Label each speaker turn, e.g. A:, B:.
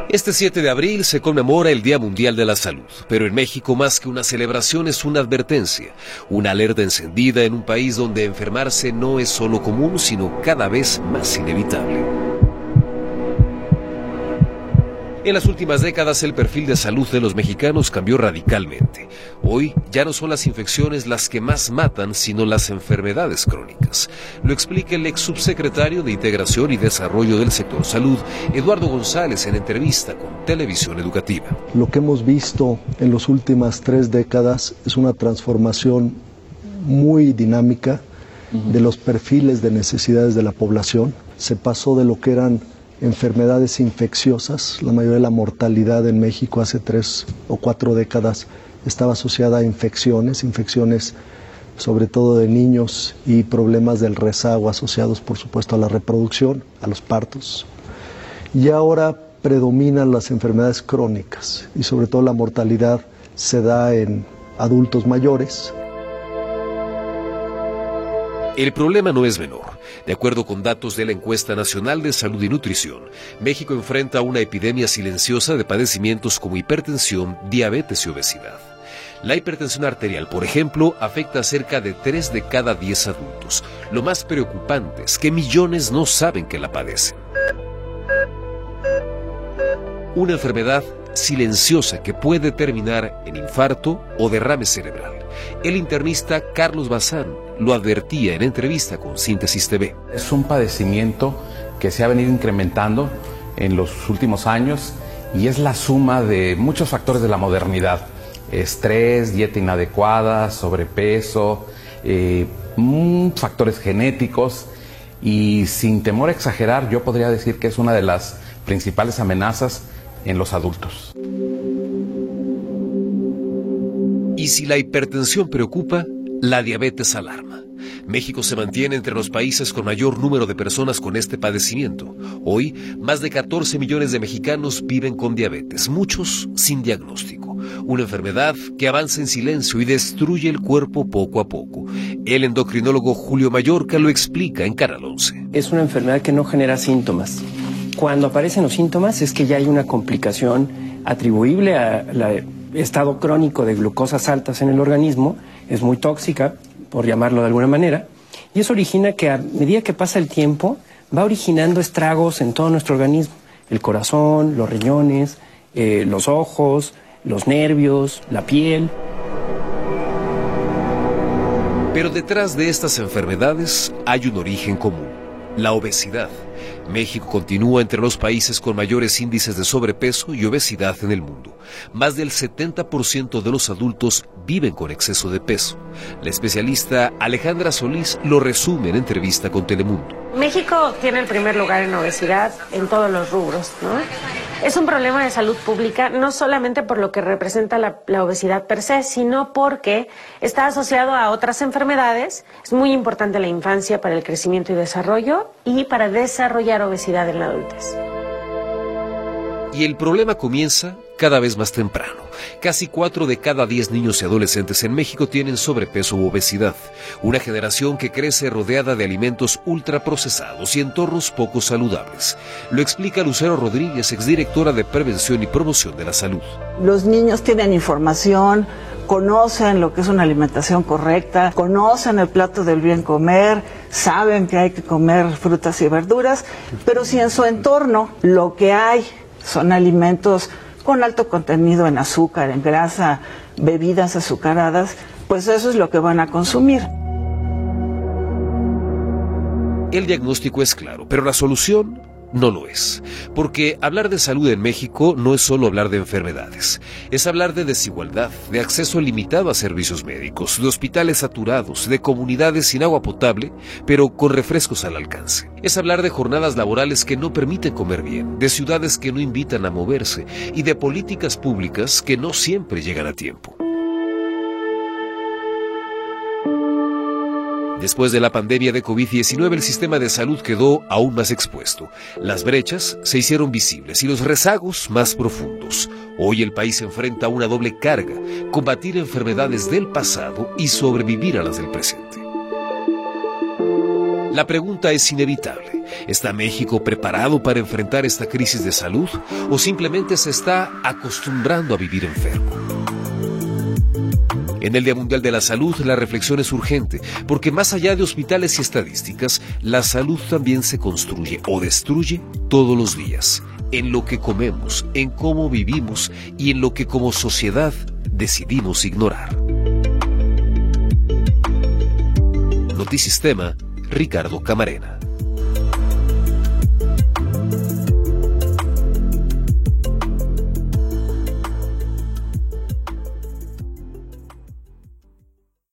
A: Este 7 de abril se conmemora el Día Mundial de la Salud, pero en México más que una celebración es una advertencia, una alerta encendida en un país donde enfermarse no es solo común, sino cada vez más inevitable. En las últimas décadas el perfil de salud de los mexicanos cambió radicalmente. Hoy ya no son las infecciones las que más matan, sino las enfermedades crónicas. Lo explica el ex subsecretario de Integración y Desarrollo del Sector Salud, Eduardo González, en entrevista con Televisión Educativa.
B: Lo que hemos visto en las últimas 3 décadas es una transformación muy dinámica de los perfiles de necesidades de la población. Se pasó de lo que eran enfermedades infecciosas. La mayoría de la mortalidad en México hace 3 o 4 décadas estaba asociada a infecciones sobre todo de niños, y problemas del rezago asociados por supuesto a la reproducción, a los partos. Y ahora predominan las enfermedades crónicas y sobre todo la mortalidad se da en adultos mayores.
A: El problema no es menor. De acuerdo con datos de la Encuesta Nacional de Salud y Nutrición, México enfrenta una epidemia silenciosa de padecimientos como hipertensión, diabetes y obesidad. La hipertensión arterial, por ejemplo, afecta a cerca de 3 de cada 10 adultos. Lo más preocupante es que millones no saben que la padecen. Una enfermedad silenciosa que puede terminar en infarto o derrame cerebral. El internista Carlos Bazán lo advertía en entrevista con Síntesis TV.
C: Es un padecimiento que se ha venido incrementando en los últimos años y es la suma de muchos factores de la modernidad. Estrés, dieta inadecuada, sobrepeso, factores genéticos, y sin temor a exagerar, yo podría decir que es una de las principales amenazas en los adultos.
A: Y si la hipertensión preocupa, la diabetes alarma. México se mantiene entre los países con mayor número de personas con este padecimiento. Hoy, más de 14 millones de mexicanos viven con diabetes, muchos sin diagnóstico. Una enfermedad que avanza en silencio y destruye el cuerpo poco a poco. El endocrinólogo Julio Mallorca lo explica en Canal 11.
D: Es una enfermedad que no genera síntomas. Cuando aparecen los síntomas es que ya hay una complicación atribuible al estado crónico de glucosas altas en el organismo. Es muy tóxica, por llamarlo de alguna manera, y eso origina que a medida que pasa el tiempo va originando estragos en todo nuestro organismo. El corazón, los riñones, los ojos, los nervios, la piel.
A: Pero detrás de estas enfermedades hay un origen común: la obesidad. México continúa entre los países con mayores índices de sobrepeso y obesidad en el mundo. Más del 70% de los adultos viven con exceso de peso. La especialista Alejandra Solís lo resume en entrevista con Telemundo.
E: México tiene el primer lugar en obesidad en todos los rubros, ¿no? Es un problema de salud pública, no solamente por lo que representa la obesidad per se, sino porque está asociado a otras enfermedades. Es muy importante la infancia para el crecimiento y desarrollo y para desarrollar obesidad en la adultez.
A: Y el problema comienza cada vez más temprano. Casi 4 de cada 10 niños y adolescentes en México tienen sobrepeso u obesidad. Una generación que crece rodeada de alimentos ultraprocesados y entornos poco saludables. Lo explica Lucero Rodríguez, exdirectora de Prevención y Promoción de la Salud.
F: Los niños tienen información, conocen lo que es una alimentación correcta, conocen el plato del bien comer, saben que hay que comer frutas y verduras, pero si en su entorno lo que hay son alimentos con alto contenido en azúcar, en grasa, bebidas azucaradas, pues eso es lo que van a consumir.
A: El diagnóstico es claro, pero la solución no lo es. Porque hablar de salud en México no es solo hablar de enfermedades. Es hablar de desigualdad, de acceso limitado a servicios médicos, de hospitales saturados, de comunidades sin agua potable, pero con refrescos al alcance. Es hablar de jornadas laborales que no permiten comer bien, de ciudades que no invitan a moverse y de políticas públicas que no siempre llegan a tiempo. Después de la pandemia de COVID-19, el sistema de salud quedó aún más expuesto. Las brechas se hicieron visibles y los rezagos más profundos. Hoy el país enfrenta una doble carga: combatir enfermedades del pasado y sobrevivir a las del presente. La pregunta es inevitable. ¿Está México preparado para enfrentar esta crisis de salud o simplemente se está acostumbrando a vivir enfermo? En el Día Mundial de la Salud, la reflexión es urgente, porque más allá de hospitales y estadísticas, la salud también se construye o destruye todos los días, en lo que comemos, en cómo vivimos y en lo que como sociedad decidimos ignorar. Notisistema, Ricardo Camarena.